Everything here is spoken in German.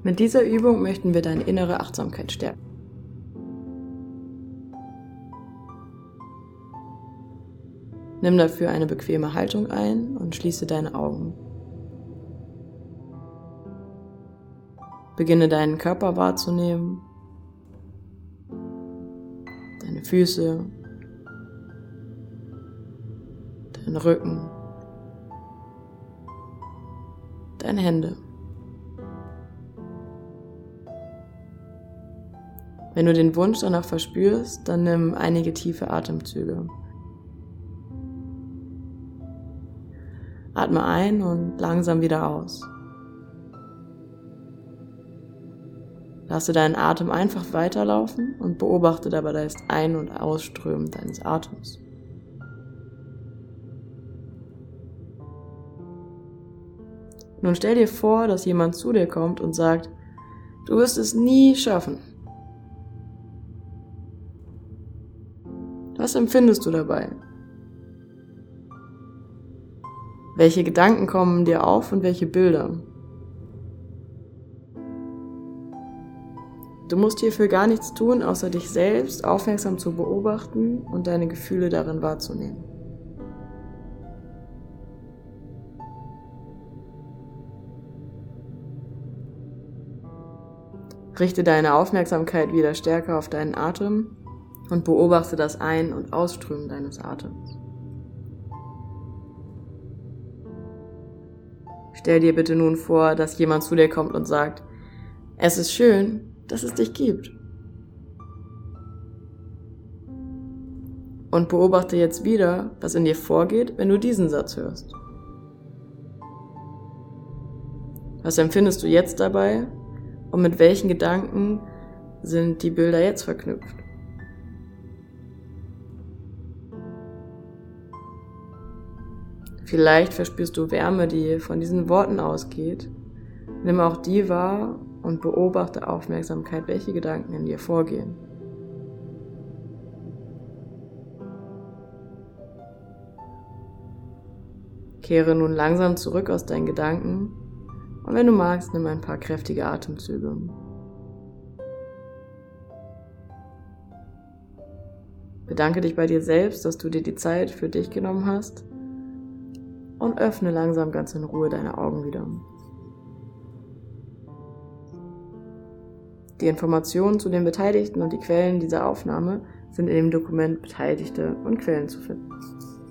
Mit dieser Übung möchten wir deine innere Achtsamkeit stärken. Nimm dafür eine bequeme Haltung ein und schließe deine Augen. Beginne deinen Körper wahrzunehmen, deine Füße, deinen Rücken, deine Hände. Wenn du den Wunsch danach verspürst, dann nimm einige tiefe Atemzüge. Atme ein und langsam wieder aus. Lasse deinen Atem einfach weiterlaufen und beobachte dabei das Ein- und Ausströmen deines Atems. Nun stell dir vor, dass jemand zu dir kommt und sagt, du wirst es nie schaffen. Was empfindest du dabei? Welche Gedanken kommen dir auf und welche Bilder? Du musst hierfür gar nichts tun, außer dich selbst aufmerksam zu beobachten und deine Gefühle darin wahrzunehmen. Richte deine Aufmerksamkeit wieder stärker auf deinen Atem und beobachte das Ein- und Ausströmen deines Atems. Stell dir bitte nun vor, dass jemand zu dir kommt und sagt, es ist schön, dass es dich gibt. Und beobachte jetzt wieder, was in dir vorgeht, wenn du diesen Satz hörst. Was empfindest du jetzt dabei und mit welchen Gedanken sind die Bilder jetzt verknüpft? Vielleicht verspürst du Wärme, die von diesen Worten ausgeht. Nimm auch die wahr und beobachte Aufmerksamkeit, welche Gedanken in dir vorgehen. Kehre nun langsam zurück aus deinen Gedanken und wenn du magst, nimm ein paar kräftige Atemzüge. Bedanke dich bei dir selbst, dass du dir die Zeit für dich genommen hast und öffne langsam ganz in Ruhe deine Augen wieder. Die Informationen zu den Beteiligten und die Quellen dieser Aufnahme sind in dem Dokument Beteiligte und Quellen zu finden.